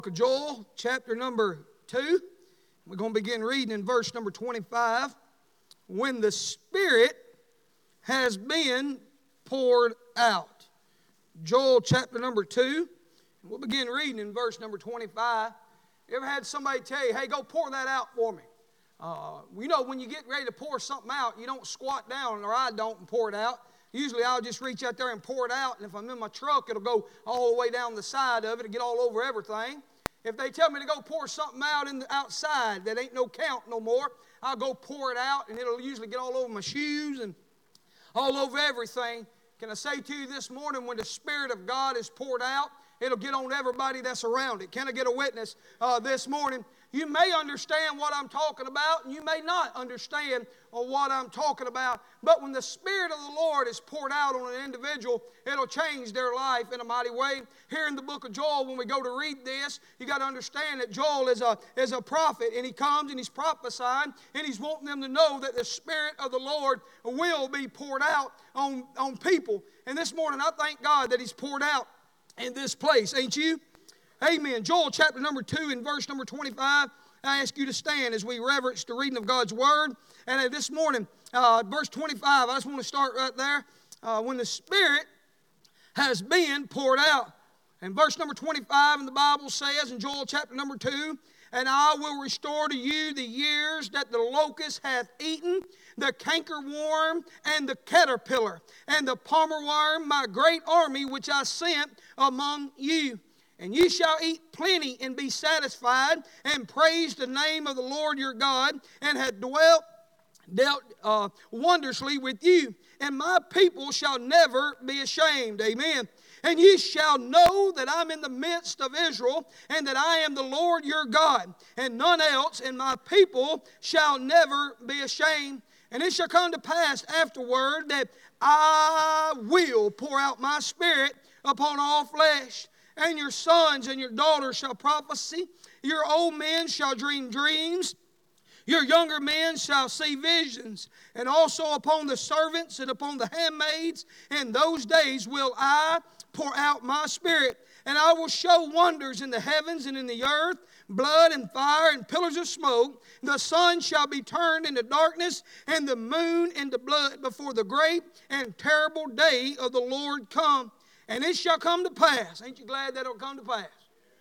Joel, chapter number 2. We're going to begin reading in verse number 25. When the Spirit has been poured out. Joel, chapter number 2. We'll begin reading in verse number 25. You ever had somebody tell you, hey, go pour that out for me? When you get ready to pour something out, you don't squat down, or I don't, and pour it out. Usually I'll just reach out there and pour it out, and if I'm in my truck, it'll go all the way down the side of it and get all over everything. If they tell me to go pour something out in the outside that ain't no count no more, I'll go pour it out, and it'll usually get all over my shoes and all over everything. Can I say to you this morning, when the Spirit of God is poured out, it'll get on everybody that's around it. Can I get a witness this morning? You may understand what I'm talking about, and you may not understand what I'm talking about. But when the Spirit of the Lord is poured out on an individual, it'll change their life in a mighty way. Here in the book of Joel, when we go to read this, you got to understand that Joel is a prophet, and he comes and he's prophesying, and he's wanting them to know that the Spirit of the Lord will be poured out on people. And this morning, I thank God that he's poured out in this place, ain't you? Amen. Joel chapter number 2 and verse number 25. I ask you to stand as we reverence the reading of God's Word. And this morning, verse 25, I just want to start right there. When the Spirit has been poured out. And verse number 25 in the Bible says in Joel chapter number 2, and I will restore to you the years that the locust hath eaten, the cankerworm and the caterpillar, and the palmer worm, my great army which I sent among you. And ye shall eat plenty and be satisfied, and praise the name of the Lord your God, and have dealt wondrously with you. And my people shall never be ashamed. Amen. And ye shall know that I'm in the midst of Israel, and that I am the Lord your God, and none else, and my people shall never be ashamed. And it shall come to pass afterward that I will pour out my Spirit upon all flesh. And your sons and your daughters shall prophesy. Your old men shall dream dreams. Your younger men shall see visions. And also upon the servants and upon the handmaids, in those days will I pour out my Spirit. And I will show wonders in the heavens and in the earth, blood and fire and pillars of smoke. The sun shall be turned into darkness, and the moon into blood, before the great and terrible day of the Lord come. And it shall come to pass. Ain't you glad that it'll come to pass?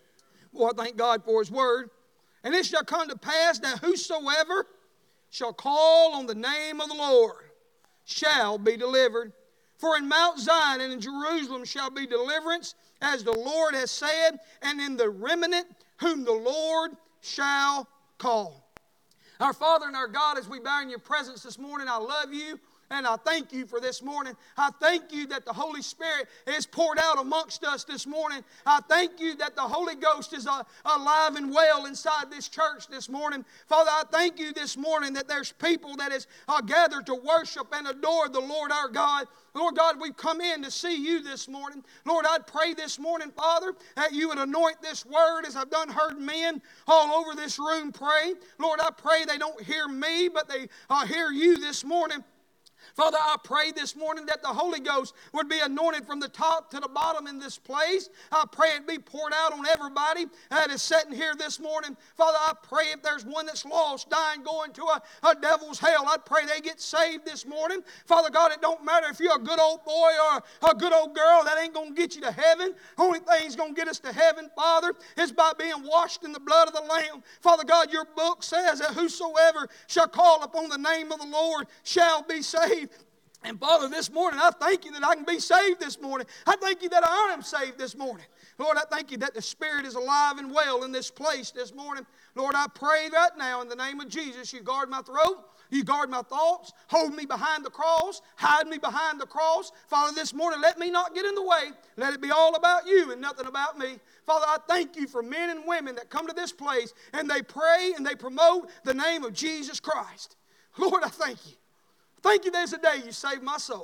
Boy, I thank God for His Word. And it shall come to pass that whosoever shall call on the name of the Lord shall be delivered. For in Mount Zion and in Jerusalem shall be deliverance, as the Lord has said, and in the remnant whom the Lord shall call. Our Father and our God, as we bow in your presence this morning, I love you. And I thank you for this morning. I thank you that the Holy Spirit is poured out amongst us this morning. I thank you that the Holy Ghost is alive and well inside this church this morning. Father, I thank you this morning that there's people that is gathered to worship and adore the Lord our God. Lord God, we've come in to see you this morning. Lord, I'd pray this morning, Father, that you would anoint this word as I've done heard men all over this room pray. Lord, I pray they don't hear me, but they hear you this morning. Father, I pray this morning that the Holy Ghost would be anointed from the top to the bottom in this place. I pray it be poured out on everybody that is sitting here this morning. Father, I pray if there's one that's lost, dying, going to a devil's hell, I pray they get saved this morning. Father God, it don't matter if you're a good old boy or a good old girl, that ain't going to get you to heaven. Only thing that's going to get us to heaven, Father, is by being washed in the blood of the Lamb. Father God, your book says that whosoever shall call upon the name of the Lord shall be saved. And Father, this morning, I thank you that I can be saved this morning. I thank you that I am saved this morning. Lord, I thank you that the Spirit is alive and well in this place this morning. Lord, I pray right now in the name of Jesus, you guard my throat, you guard my thoughts, hold me behind the cross, hide me behind the cross. Father, this morning, let me not get in the way. Let it be all about you and nothing about me. Father, I thank you for men and women that come to this place and they pray and they promote the name of Jesus Christ. Lord, I thank you. Thank you there's a day you saved my soul.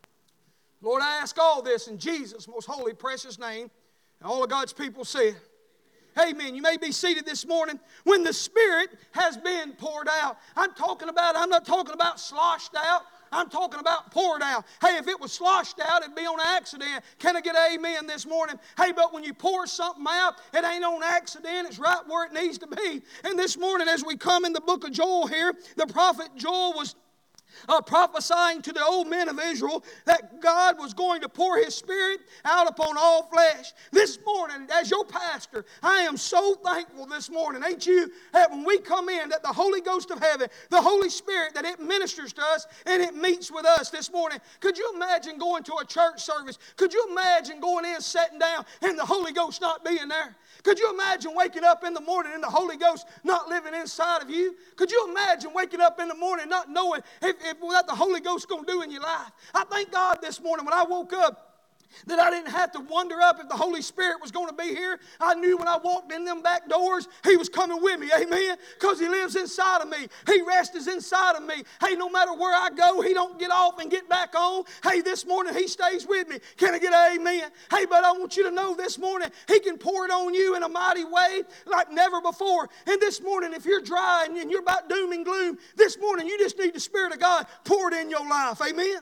Lord, I ask all this in Jesus' most holy, precious name. And all of God's people said, amen. You may be seated this morning. When the Spirit has been poured out. I'm not talking about sloshed out. I'm talking about poured out. Hey, if it was sloshed out, it'd be on accident. Can I get an amen this morning? Hey, but when you pour something out, it ain't on accident. It's right where it needs to be. And this morning, as we come in the book of Joel here, the prophet Joel was prophesying to the old men of Israel that God was going to pour His Spirit out upon all flesh. This morning, as your pastor, I am so thankful this morning, ain't you, that when we come in, that the Holy Ghost of heaven, the Holy Spirit, that it ministers to us and it meets with us this morning. Could you imagine going to a church service? Could you imagine going in, sitting down, and the Holy Ghost not being there? Could you imagine waking up in the morning and the Holy Ghost not living inside of you? Could you imagine waking up in the morning not knowing if what the Holy Ghost going to do in your life? I thank God this morning when I woke up that I didn't have to wonder up if the Holy Spirit was going to be here. I knew when I walked in them back doors, He was coming with me, amen, because He lives inside of me. He rests inside of me. Hey, no matter where I go, He don't get off and get back on. Hey, this morning He stays with me. Can I get an amen? Hey, but I want you to know this morning, He can pour it on you in a mighty way like never before. And this morning, if you're dry and you're about doom and gloom, this morning you just need the Spirit of God poured in your life, amen.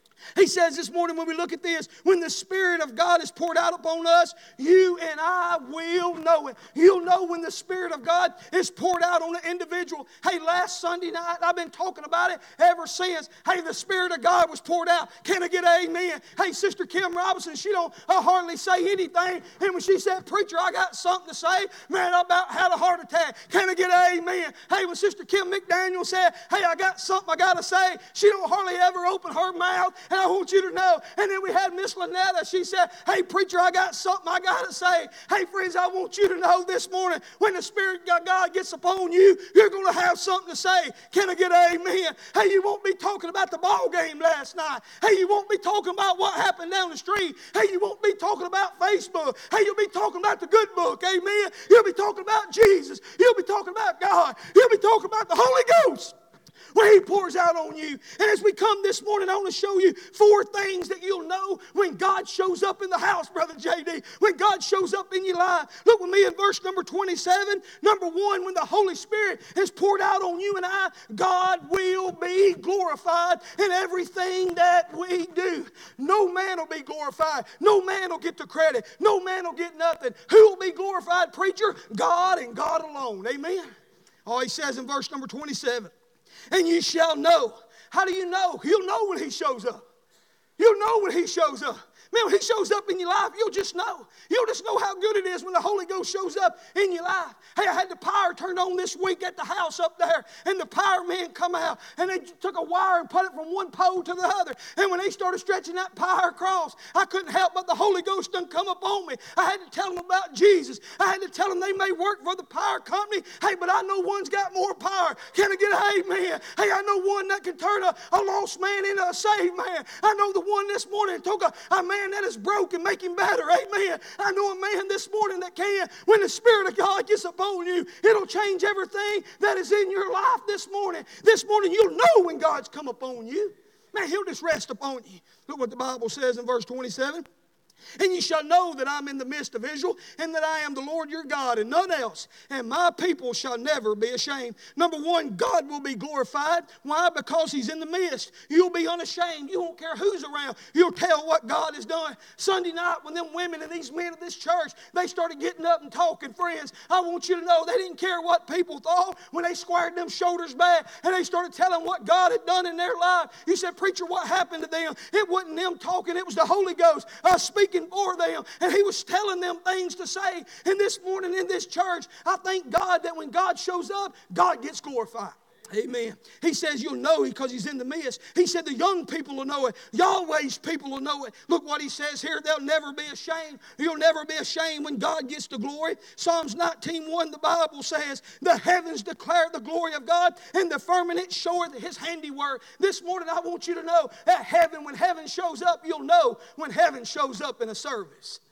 He says this morning when we look at this, when the Spirit of God is poured out upon us, you and I will know it. You'll know when the Spirit of God is poured out on an individual. Hey, last Sunday night, I've been talking about it ever since. Hey, the Spirit of God was poured out. Can I get an amen? Hey, Sister Kim Robinson, she don't hardly say anything. And when she said, preacher, I got something to say, man, I about had a heart attack. Can I get an amen? Hey, when Sister Kim McDaniel said, hey, I got something I got to say, she don't hardly ever open her mouth. And I want you to know. And then we had Miss Lynetta. She said, hey, preacher, I got something I got to say. Hey, friends, I want you to know this morning, when the Spirit of God gets upon you, you're going to have something to say. Can I get an amen? Hey, you won't be talking about the ball game last night. Hey, you won't be talking about what happened down the street. Hey, you won't be talking about Facebook. Hey, you'll be talking about the good book. Amen. You'll be talking about Jesus. You'll be talking about God. You'll be talking about the Holy Ghost when He pours out on you. And as we come this morning, I want to show you 4 things that you'll know when God shows up in the house, Brother J.D., when God shows up in your life. Look with me in verse number 27. Number 1, when the Holy Spirit is poured out on you and I, God will be glorified in everything that we do. No man will be glorified. No man will get the credit. No man will get nothing. Who will be glorified, preacher? God and God alone. Amen. Oh, He says in verse number 27, and you shall know. How do you know? You'll know when He shows up. You'll know when He shows up. Man, when He shows up in your life, you'll just know. You'll just know how good it is when the Holy Ghost shows up in your life. Hey, I had the power turned on this week at the house up there, and the power men come out, and they took a wire and put it from one pole to the other. And when they started stretching that power across, I couldn't help but the Holy Ghost done come upon me. I had to tell them about Jesus. I had to tell them they may work for the power company. Hey, but I know one's got more power. Can I get an amen? Hey, I know one that can turn a lost man into a saved man. I know the one this morning took a man that is broken, make him better. Amen. I know a man this morning that can. When the Spirit of God gets upon you, it'll change everything that is in your life this morning. This morning you'll know when God's come upon you. Man, He'll just rest upon you. Look what the Bible says in verse 27. And you shall know that I'm in the midst of Israel, and that I am the Lord your God, and none else. And my people shall never be ashamed. Number 1, God will be glorified. Why? Because He's in the midst. You'll be unashamed. You won't care who's around. You'll tell what God has done. Sunday night, when them women and these men of this church, they started getting up and talking, friends, I want you to know they didn't care what people thought when they squared them shoulders back and they started telling what God had done in their life. You said, preacher, what happened to them? It wasn't them talking. It was the Holy Ghost speaking for them, and He was telling them things to say. And this morning in this church, I thank God that when God shows up, God gets glorified. Amen. He says you'll know because He's in the midst. He said the young people will know it. Yahweh's people will know it. Look what He says here. They'll never be ashamed. You'll never be ashamed when God gets the glory. Psalms 19:1, the Bible says, the heavens declare the glory of God, and the firmament showeth His handiwork. This morning I want you to know that heaven, when heaven shows up, you'll know when heaven shows up in a service.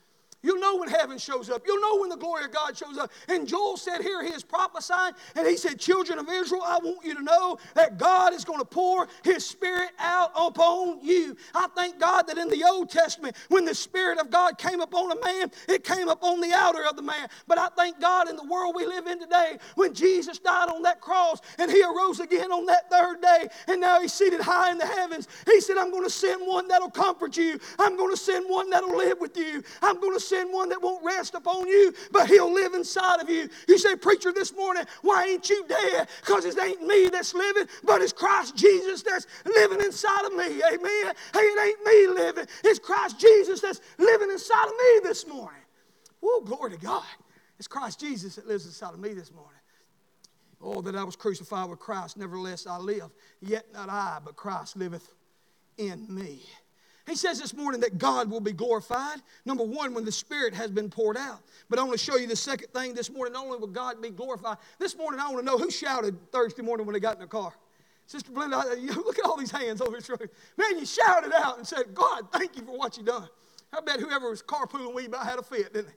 You'll know when heaven shows up. You'll know when the glory of God shows up. And Joel said here, he is prophesying, and he said, children of Israel, I want you to know that God is going to pour His Spirit out upon you. I thank God that in the Old Testament, when the Spirit of God came upon a man, it came upon the outer of the man. But I thank God in the world we live in today, when Jesus died on that cross, and He arose again on that third day, and now He's seated high in the heavens. He said, I'm going to send one that'll comfort you. I'm going to send one that'll live with you. I'm going to send one that won't rest upon you, but He'll live inside of you. You say, preacher, this morning, why ain't you dead? Because it ain't me that's living, but it's Christ Jesus that's living inside of me. Amen. Hey, it ain't me living. It's Christ Jesus that's living inside of me this morning. Whoa, glory to God. It's Christ Jesus that lives inside of me this morning. Oh, that I was crucified with Christ, nevertheless I live. Yet not I, but Christ liveth in me. He says this morning that God will be glorified. Number one, when the Spirit has been poured out. But I want to show you the second thing this morning. Not only will God be glorified, this morning I want to know who shouted Thursday morning when they got in their car. Sister Belinda, look at all these hands over here. Man, you shouted out and said, God, thank you for what you've done. I bet whoever was carpooling with you about had a fit, didn't they?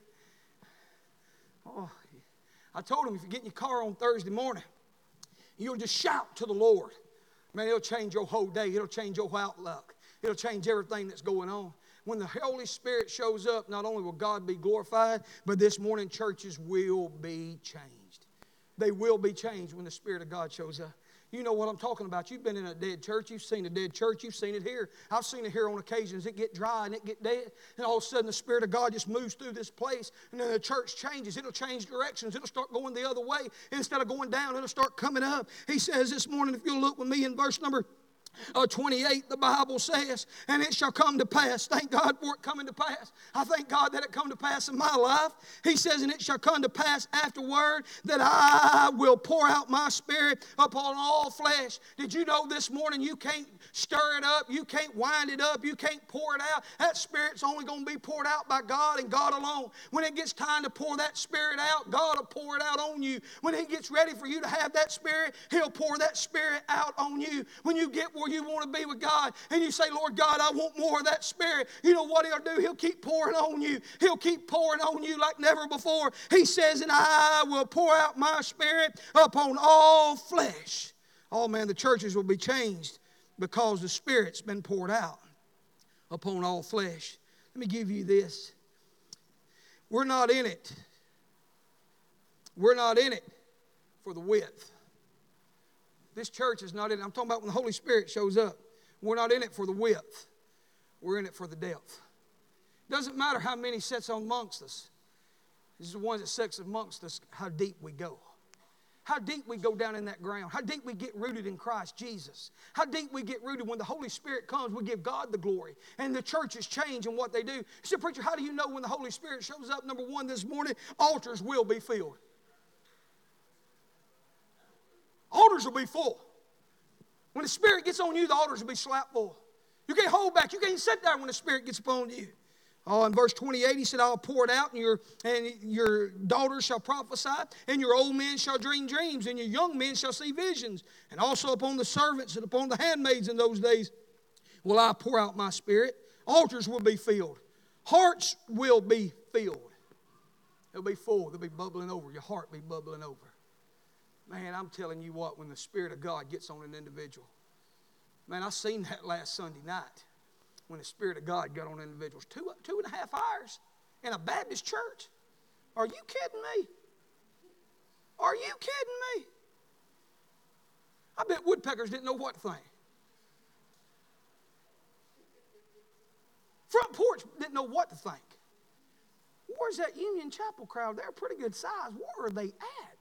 Oh, I told him if you get in your car on Thursday morning, you'll just shout to the Lord. Man, it'll change your whole day. It'll change your outlook. It'll change everything that's going on. When the Holy Spirit shows up, not only will God be glorified, but this morning churches will be changed. They will be changed when the Spirit of God shows up. You know what I'm talking about. You've been in a dead church. You've seen a dead church. You've seen it here. I've seen it here on occasions. It get dry and it get dead. And all of a sudden the Spirit of God just moves through this place. And then the church changes. It'll change directions. It'll start going the other way. Instead of going down, it'll start coming up. He says this morning, if you'll look with me in verse number 28, the Bible says, and it shall come to pass. Thank God for it coming to pass. I thank God that it come to pass in my life. He says, and it shall come to pass afterward that I will pour out my Spirit upon all flesh. Did you know this morning you can't stir it up, you can't wind it up, you can't pour it out? That Spirit's only going to be poured out by God and God alone. When it gets time to pour that Spirit out, God will pour it out on you. When He gets ready for you to have that Spirit, He'll pour that Spirit out on you. When you get where you want to be with God and you say, Lord God, I want more of that Spirit, you know what He'll do? He'll keep pouring on you. He'll keep pouring on you like never before. He says, and I will pour out my Spirit upon all flesh. Oh man, the churches will be changed because the Spirit's been poured out upon all flesh. Let me give you this. We're not in it. We're not in it for the width. This church is not in it. I'm talking about when the Holy Spirit shows up. We're not in it for the width. We're in it for the depth. It doesn't matter how many sits amongst us. This is the ones that sits amongst us, how deep we go. How deep we go down in that ground. How deep we get rooted in Christ Jesus. How deep we get rooted when the Holy Spirit comes, we give God the glory. And the churches change in what they do. You say, preacher, how do you know when the Holy Spirit shows up? Number one, this morning, altars will be filled. Altars will be full. When the Spirit gets on you, the altars will be slap full. You can't hold back. You can't sit there when the Spirit gets upon you. Oh, in verse 28, he said, I'll pour it out, and your daughters shall prophesy, and your old men shall dream dreams, and your young men shall see visions. And also upon the servants and upon the handmaids in those days will I pour out my Spirit. Altars will be filled. Hearts will be filled. They'll be full. They'll be bubbling over. Your heart will be bubbling over. Man, I'm telling you what, when the Spirit of God gets on an individual. Man, I seen that last Sunday night when the Spirit of God got on individuals. 2.5 hours in a Baptist church. Are you kidding me? Are you kidding me? I bet woodpeckers didn't know what to think. Front porch didn't know what to think. Where's that Union Chapel crowd? They're a pretty good size. Where are they at?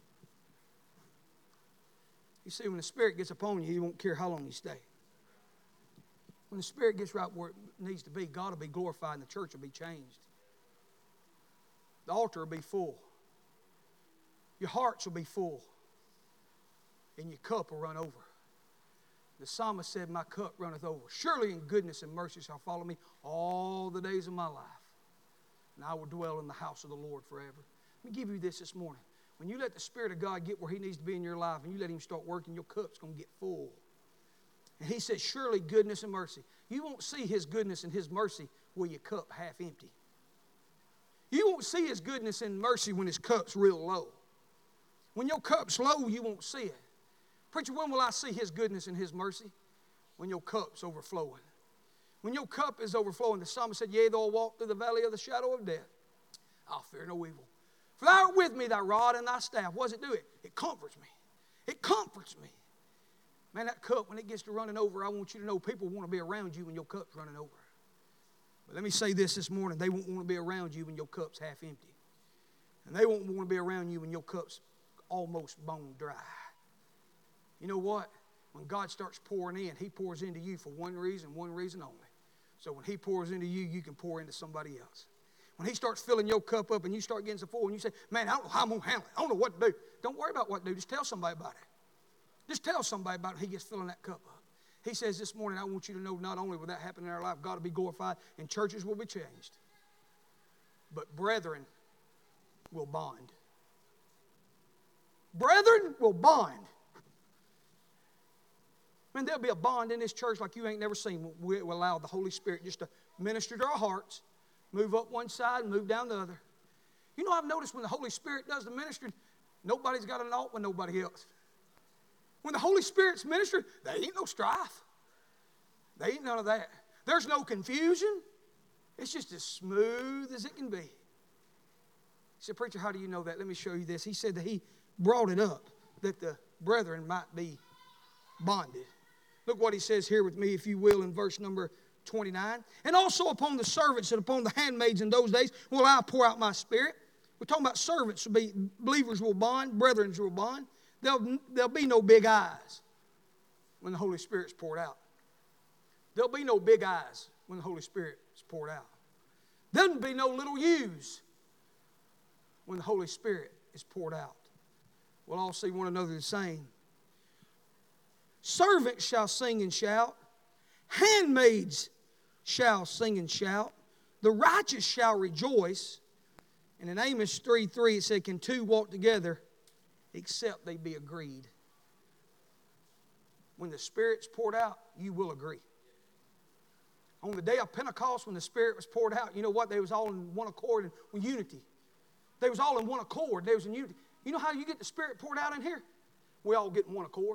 You see, when the Spirit gets upon you, He won't care how long you stay. When the Spirit gets right where it needs to be, God will be glorified and the church will be changed. The altar will be full. Your hearts will be full. And your cup will run over. The psalmist said, my cup runneth over. Surely in goodness and mercy shall follow me all the days of my life. And I will dwell in the house of the Lord forever. Let me give you this morning. When you let the Spirit of God get where He needs to be in your life and you let Him start working, your cup's going to get full. And He says, surely goodness and mercy. You won't see His goodness and His mercy with your cup half empty. You won't see His goodness and mercy when His cup's real low. When your cup's low, you won't see it. Preacher, when will I see His goodness and His mercy? When your cup's overflowing. When your cup is overflowing, the psalmist said, yea, though I walk through the valley of the shadow of death, I'll fear no evil. For thou art with me, thy rod and thy staff. What does it do? It comforts me. It comforts me. Man, that cup, when it gets to running over, I want you to know people want to be around you when your cup's running over. But let me say this morning. They won't want to be around you when your cup's half empty. And they won't want to be around you when your cup's almost bone dry. You know what? When God starts pouring in, He pours into you for one reason only. So when He pours into you, you can pour into somebody else. When He starts filling your cup up and you start getting so full and you say, man, I don't know how I'm going to handle it. I don't know what to do. Don't worry about what to do. Just tell somebody about it. Just tell somebody about it. He gets filling that cup up. He says this morning, I want you to know not only will that happen in our life, God will be glorified and churches will be changed, but brethren will bond. Brethren will bond. Man, there'll be a bond in this church like you ain't never seen. We'll allow the Holy Spirit just to minister to our hearts, move up one side and move down the other. You know, I've noticed when the Holy Spirit does the ministering, nobody's got an ought with nobody else. When the Holy Spirit's ministering, there ain't no strife. There ain't none of that. There's no confusion. It's just as smooth as it can be. He said, preacher, how do you know that? Let me show you this. He said that He brought it up that the brethren might be bonded. Look what He says here with me, if you will, in verse number 29. And also upon the servants and upon the handmaids in those days will I pour out my Spirit. We're talking about servants. Believers will bond. Brethren will bond. There'll be no big eyes when the Holy Spirit's poured out. There'll be no big eyes when the Holy Spirit is poured out. There'll be no little U's when the Holy Spirit is poured out. We'll all see one another the same. Servants shall sing and shout. Handmaids shall sing and shout. The righteous shall rejoice. And in Amos 3:3 it said, can two walk together except they be agreed? When the Spirit's poured out, you will agree. On the day of Pentecost, when the Spirit was poured out, you know what? They was all in one accord and with unity. They was all in one accord. They was in unity. You know how you get the Spirit poured out in here? We all get in one accord.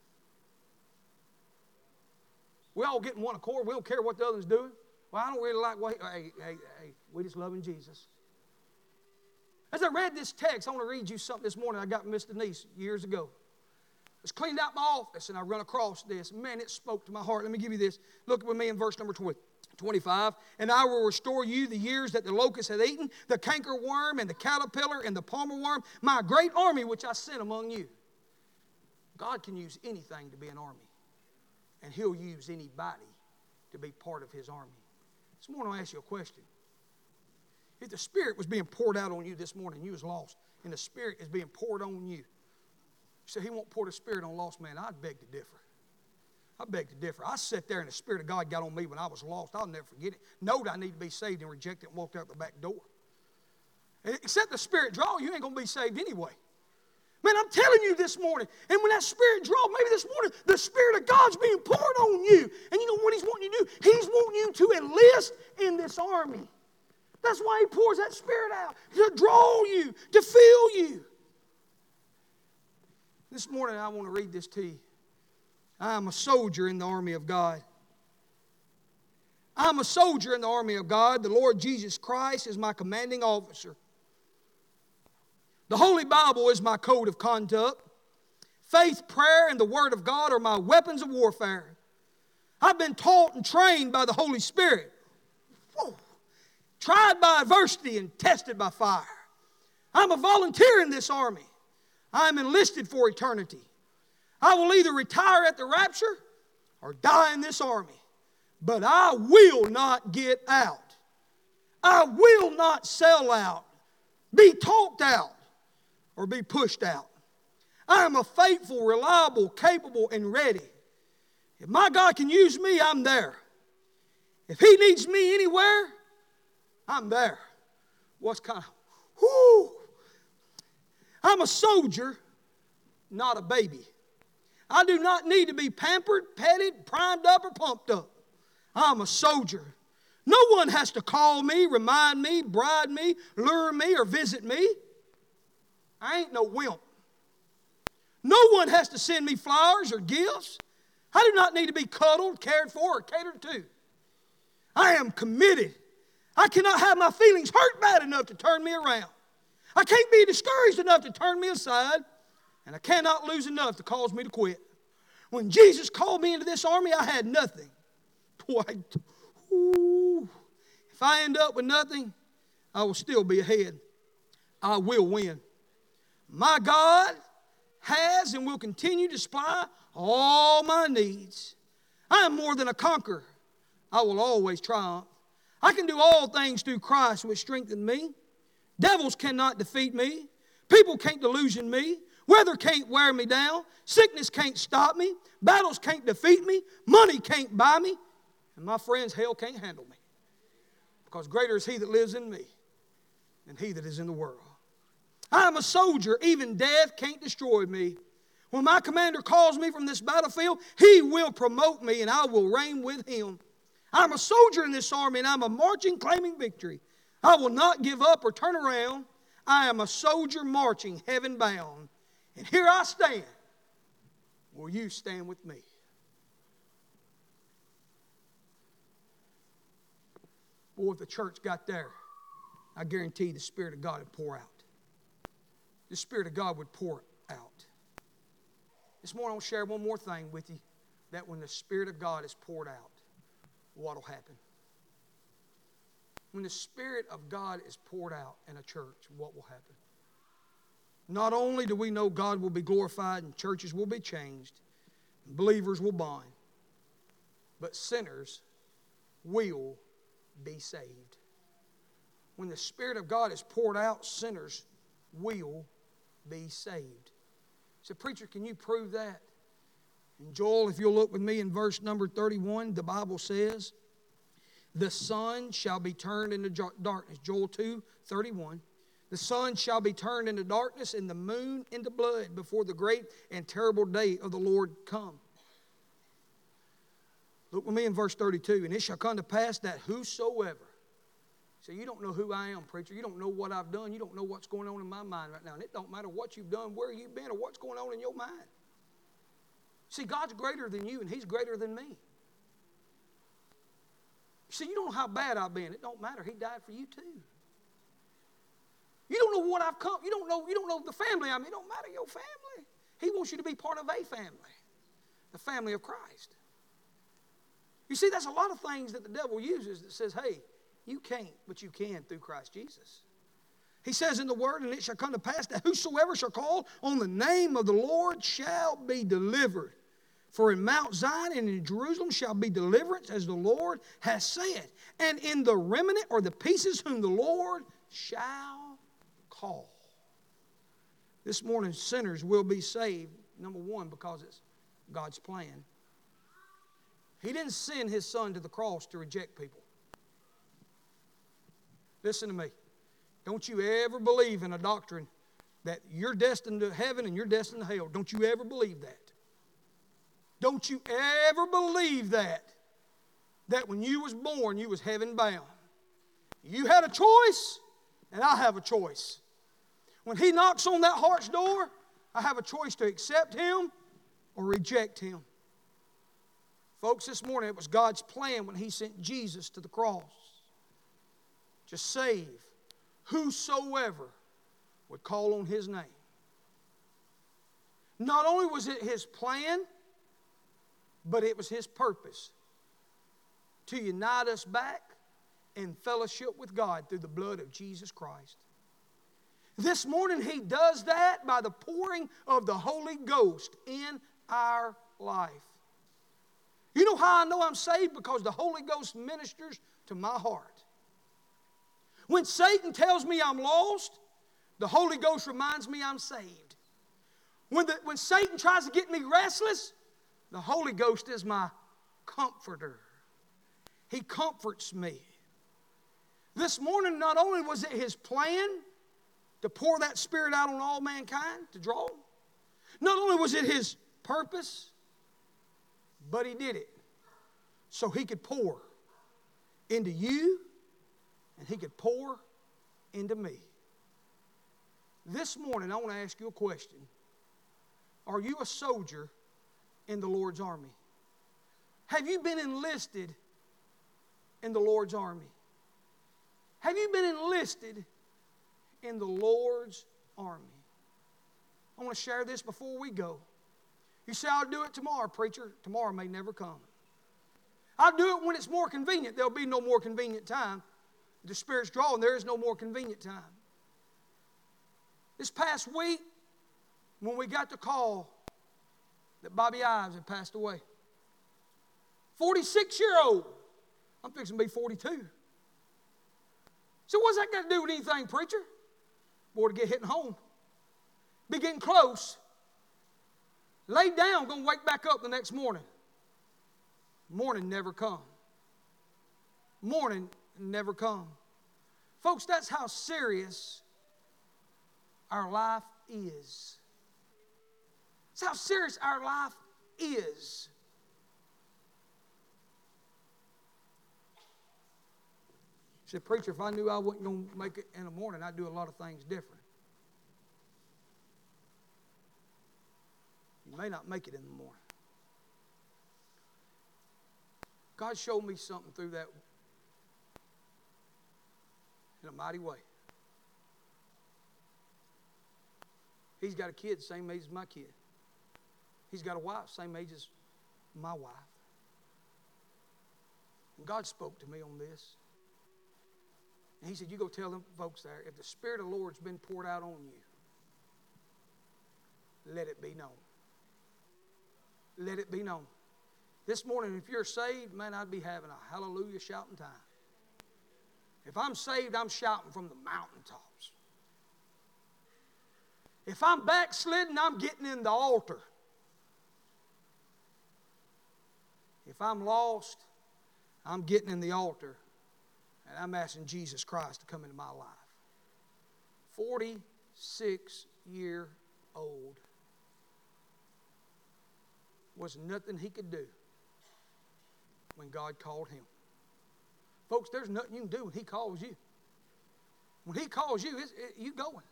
We all get in one accord. We don't care what the other's doing. Well, I don't really like what... Hey, we just loving Jesus. As I read this text, I want to read you something this morning I got from Miss Denise years ago. I was cleaned out my office and I run across this. Man, it spoke to my heart. Let me give you this. Look with me in verse number 25. And I will restore you the years that the locust hath eaten, the cankerworm and the caterpillar and the palmer worm, my great army which I sent among you. God can use anything to be an army. And He'll use anybody to be part of His army. So I want to ask you a question. If the Spirit was being poured out on you this morning, you was lost, and the Spirit is being poured on you, you say He won't pour the Spirit on lost man, I'd beg to differ. I beg to differ. I sat there and the Spirit of God got on me when I was lost. I'll never forget it. Know that I need to be saved and reject it and walked out the back door. And except the Spirit draw, you ain't going to be saved anyway. Man, I'm telling you this morning, and when that Spirit draws, maybe this morning, the Spirit of God's being poured on you. And you know what He's wanting you to do? He's wanting you to enlist in this army. That's why He pours that Spirit out, to draw you, to fill you. This morning, I want to read this to you. I am a soldier in the army of God. I'm a soldier in the army of God. The Lord Jesus Christ is my commanding officer. The Holy Bible is my code of conduct. Faith, prayer, and the Word of God are my weapons of warfare. I've been taught and trained by the Holy Spirit. Whoa. Tried by adversity and tested by fire. I'm a volunteer in this army. I'm enlisted for eternity. I will either retire at the rapture or die in this army. But I will not get out. I will not sell out, be talked out, or be pushed out. I am a faithful, reliable, capable, and ready. If my God can use me, I'm there. If He needs me anywhere, I'm there. What's kind of, whoo. I'm a soldier, not a baby. I do not need to be pampered, petted, primed up, or pumped up. I'm a soldier. No one has to call me, remind me, bribe me, lure me, or visit me. I ain't no wimp. No one has to send me flowers or gifts. I do not need to be cuddled, cared for, or catered to. I am committed. I cannot have my feelings hurt bad enough to turn me around. I can't be discouraged enough to turn me aside. And I cannot lose enough to cause me to quit. When Jesus called me into this army, I had nothing. Boy, if I end up with nothing, I will still be ahead. I will win. My God has and will continue to supply all my needs. I am more than a conqueror. I will always triumph. I can do all things through Christ which strengthens me. Devils cannot defeat me. People can't delusion me. Weather can't wear me down. Sickness can't stop me. Battles can't defeat me. Money can't buy me. And my friends, hell can't handle me. Because greater is He that lives in me than he that is in the world. I am a soldier. Even death can't destroy me. When my commander calls me from this battlefield, He will promote me and I will reign with Him. I'm a soldier in this army and I'm a marching claiming victory. I will not give up or turn around. I am a soldier marching heaven bound. And here I stand. Will you stand with me? Boy, if the church got there, I guarantee the Spirit of God would pour out. The Spirit of God would pour out. This morning I want to share one more thing with you. That when the Spirit of God is poured out, what will happen? When the Spirit of God is poured out in a church, what will happen? Not only do we know God will be glorified and churches will be changed, and believers will bind, but sinners will be saved. When the Spirit of God is poured out, sinners will be saved. So, preacher, can you prove that? And Joel, if you'll look with me in verse number 31, the Bible says, the sun shall be turned into darkness. Joel 2:31. The sun shall be turned into darkness and the moon into blood before the great and terrible day of the Lord come. Look with me in verse 32. And it shall come to pass that whosoever. So you don't know who I am, preacher. You don't know what I've done. You don't know what's going on in my mind right now. And it don't matter what you've done, where you've been, or what's going on in your mind. See, God's greater than you and He's greater than me. See, you don't know how bad I've been. It don't matter. He died for you too. You don't know what I've come. You don't know the family I'm in. It don't matter your family. He wants you to be part of a family. The family of Christ. You see, that's a lot of things that the devil uses that says, hey, you can't, but you can through Christ Jesus. He says in the Word, and it shall come to pass that whosoever shall call on the name of the Lord shall be delivered. For in Mount Zion and in Jerusalem shall be deliverance, as the Lord has said. And in the remnant or the pieces whom the Lord shall call. This morning, sinners will be saved, number one, because it's God's plan. He didn't send His Son to the cross to reject people. Listen to me. Don't you ever believe in a doctrine that you're destined to heaven and you're destined to hell. Don't you ever believe that. Don't you ever believe that when you was born, you was heaven bound. You had a choice, and I have a choice. When He knocks on that heart's door, I have a choice to accept Him or reject Him. Folks, this morning it was God's plan when He sent Jesus to the cross to save whosoever would call on His name. Not only was it His plan, but it was His purpose to unite us back in fellowship with God through the blood of Jesus Christ. This morning He does that by the pouring of the Holy Ghost in our life. You know how I know I'm saved? Because the Holy Ghost ministers to my heart. When Satan tells me I'm lost, the Holy Ghost reminds me I'm saved. When Satan tries to get me restless, the Holy Ghost is my comforter. He comforts me. This morning, not only was it His plan to pour that Spirit out on all mankind, to draw them, not only was it His purpose, but He did it so He could pour into you, and He could pour into me. This morning, I want to ask you a question. Are you a soldier in the Lord's army? Have you been enlisted in the Lord's army? Have you been enlisted in the Lord's army? I want to share this before we go. You say, I'll do it tomorrow, preacher. Tomorrow may never come. I'll do it when it's more convenient. There'll be no more convenient time. The Spirit's drawing. There is no more convenient time. This past week, when we got the call that Bobby Ives had passed away, 46-year-old. I'm fixing to be 42. So what's that got to do with anything, preacher? Boy, to get hitting home. Be getting close. Lay down, going to wake back up the next morning. Morning never come. Morning never come. Folks, that's how serious our life is. That's how serious our life is. He said, preacher, if I knew I wasn't going to make it in the morning, I'd do a lot of things different. You may not make it in the morning. God showed me something through that in a mighty way. He's got a kid same age as my kid. He's got a wife same age as my wife. And God spoke to me on this. And He said, you go tell them folks there, if the Spirit of the Lord's been poured out on you, let it be known. Let it be known. This morning, if you're saved, man, I'd be having a hallelujah shouting time. If I'm saved, I'm shouting from the mountaintops. If I'm backslidden, I'm getting in the altar. If I'm lost, I'm getting in the altar. And I'm asking Jesus Christ to come into my life. 46-year-old. Was nothing he could do when God called him. Folks, there's nothing you can do when He calls you. When He calls you, you going.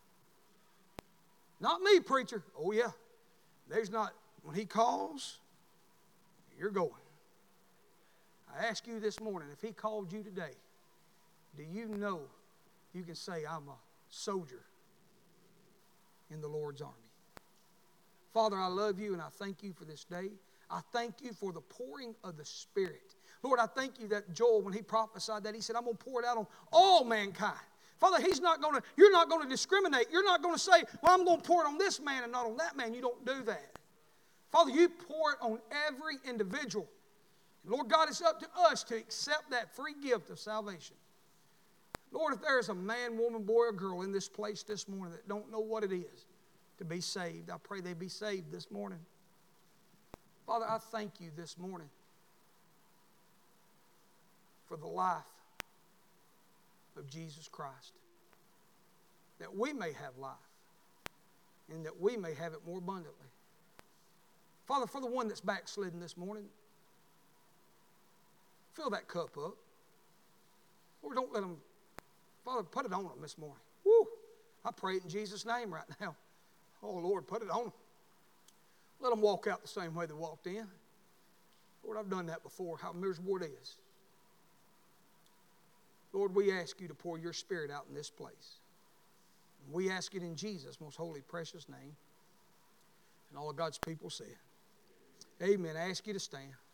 Not me, preacher. Oh, yeah. There's not. When He calls, you're going. I ask you this morning, if He called you today, do you know you can say, I'm a soldier in the Lord's army? Father, I love you and I thank you for this day. I thank you for the pouring of the Spirit. Lord, I thank you that Joel, when he prophesied that, he said, I'm going to pour it out on all mankind. Father, you're not going to discriminate. You're not going to say, well, I'm going to pour it on this man and not on that man. You don't do that. Father, you pour it on every individual. Lord God, it's up to us to accept that free gift of salvation. Lord, if there is a man, woman, boy, or girl in this place this morning that don't know what it is to be saved, I pray they be saved this morning. Father, I thank you this morning for the life of Jesus Christ, that we may have life and that we may have it more abundantly. Father, for the one that's backslidden this morning, fill that cup up. Lord, don't let them, Father, put it on them this morning. Woo! I pray it in Jesus' name right now. Oh, Lord, put it on them. Let them walk out the same way they walked in. Lord, I've done that before, how miserable it is. Lord, we ask you to pour your Spirit out in this place. We ask it in Jesus' most holy, precious name. And all of God's people said, amen. I ask you to stand.